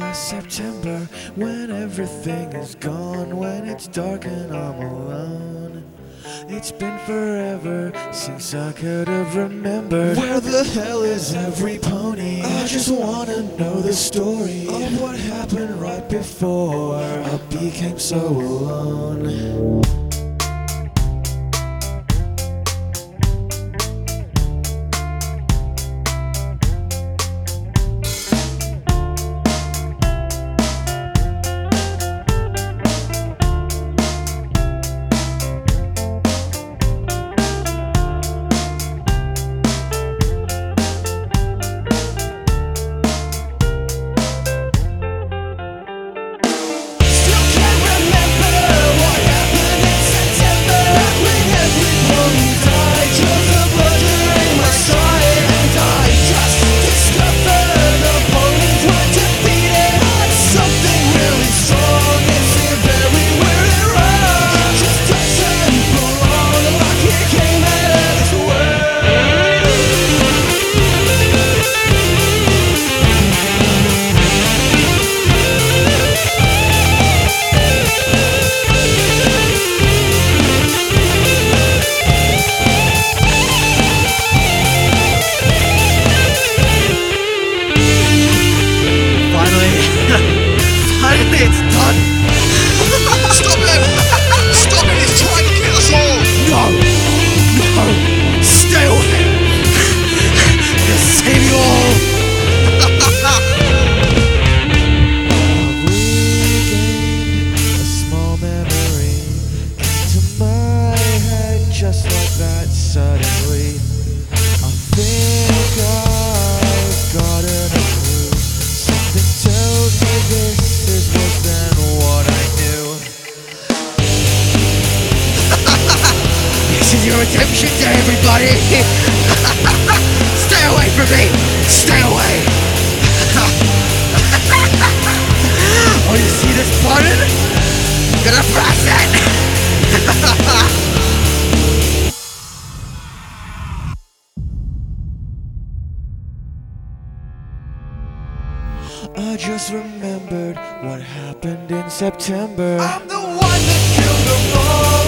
last September, when everything is gone, when it's dark and I'm alone. It's been forever since I could have remembered. Where the hell is every pony? I just wanna know the story of what happened right before I became so alone. Finally, it's done! Stop him! Stop it! He's trying to kill us all! No! No! Stay away! I'll save you all! A small memory came to my head just like that suddenly. I think I've gotten a clue. Something tells me this is worse than what I knew. This is your redemption day, everybody! Stay away from me! Stay away! Oh, you see this button? I'm gonna press it! I just remembered what happened in September. I'm the one that killed them all!